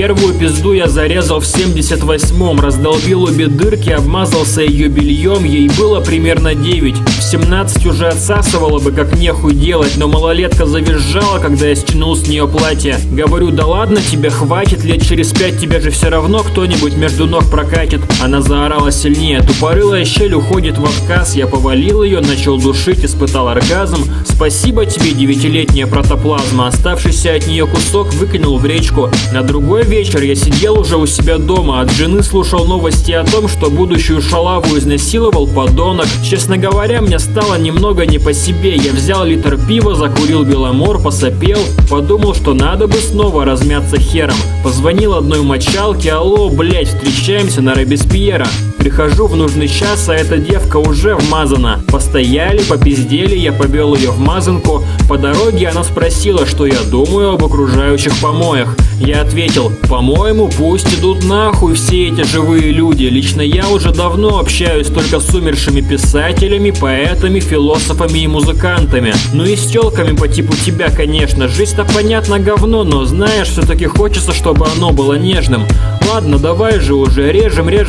Первую пизду я зарезал в 78-м, раздолбил обе дырки, обмазался ее бельем, ей было примерно 9. В 17 уже отсасывала бы, как нехуй делать, но малолетка завизжала, когда я стянул с нее платье. Говорю, да ладно тебе, хватит, лет через 5 тебя же все равно кто-нибудь между ног прокатит. Она заорала сильнее, тупорылая щель уходит в отказ, я повалил ее, начал душить, испытал оргазм. Спасибо тебе, 9-летняя протоплазма, оставшийся от нее кусок выкинул в речку. На другой вечер я сидел уже у себя дома, от жены слушал новости о том, что будущую шалаву изнасиловал подонок. Честно говоря, мне стало немного не по себе. Я взял литр пива, закурил Беломор, посопел, подумал, что надо бы снова размяться хером. Позвонил одной мочалке, алло, блять, встречаемся на Робеспьера. Прихожу в нужный час, а эта девка уже вмазана. Постояли, попиздели, я повел ее в мазанку. По дороге она спросила, что я думаю об окружающих помоях. Я ответил, по-моему, пусть идут нахуй все эти живые люди. Лично я уже давно общаюсь только с умершими писателями, поэтами, философами и музыкантами. Ну и с тёлками по типу тебя, конечно. Жизнь-то понятно говно, но знаешь, все-таки хочется, чтобы оно было нежным. Ладно, давай же уже, режем, и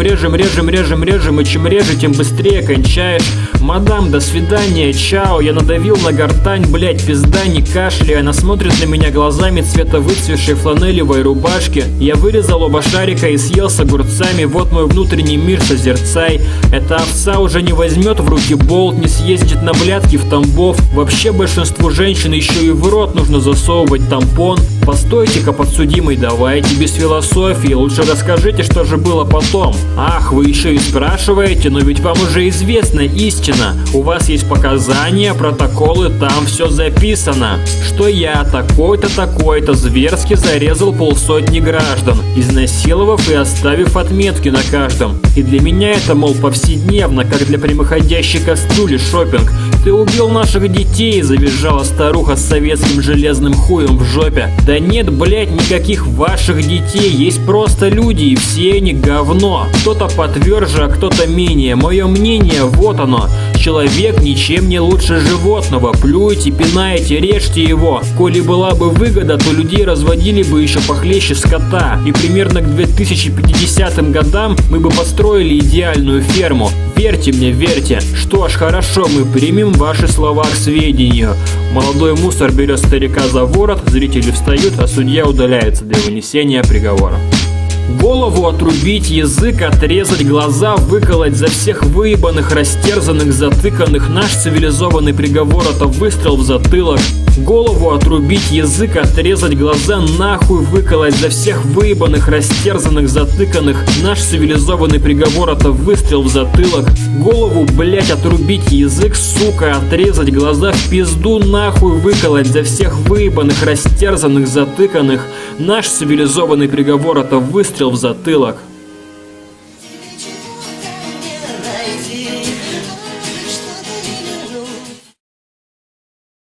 чем реже, тем быстрее кончаешь. Мадам, до свидания, чао. Я надавил на гортань, блять, пизда, не кашляй. Она смотрит на меня глазами цвета выцвевшей фланелевой рубашки. Я вырезал оба шарика и съел с огурцами. Вот мой внутренний мир, созерцай. Эта овца уже не возьмет в руки болт, не съездит на блядки в Тамбов. Вообще большинству женщин еще и в рот нужно засовывать тампон. Постойте-ка, подсудимый, давайте без философии. Лучше расскажите, что же было потом. Ах, вы еще и спрашиваете, но ведь вам уже известна истина. У вас есть показания, протоколы, там все записано. Что я такой-то зверски зарезал 50 граждан, изнасиловав и оставив отметки на каждом. И для меня это, мол, повседневно, как для прямоходящей кастрюли шопинг. Ты убил наших детей, завизжала старуха с советским железным хуем в жопе. Да нет, блять, никаких ваших детей, есть просто люди, и все они говно. Кто-то потверже, а кто-то менее. Мое мнение, вот оно. Человек ничем не лучше животного. Плюйте, пинайте, режьте его. Коли была бы выгода, то людей разводили бы еще похлеще скота. И примерно к 2050 годам мы бы построили идеальную ферму. Верьте мне, верьте. Что ж, хорошо, мы примем ваши слова к сведению. Молодой мусор берет старика за ворот, зрители встают, а судья удаляется для вынесения приговора. Голову отрубить, язык отрезать, глаза выколоть, за всех выебанных, растерзанных, затыканных. Наш цивилизованный приговор — это выстрел в затылок. Голову отрубить, язык отрезать, глаза нахуй выколоть, за всех выебанных, растерзанных, затыканных. Наш цивилизованный приговор — это выстрел в затылок. Голову, блять, отрубить, язык, сука, отрезать, глаза в пизду нахуй выколоть, за всех выебанных, растерзанных, затыканных. Наш цивилизованный приговор — это выстрел в затылок.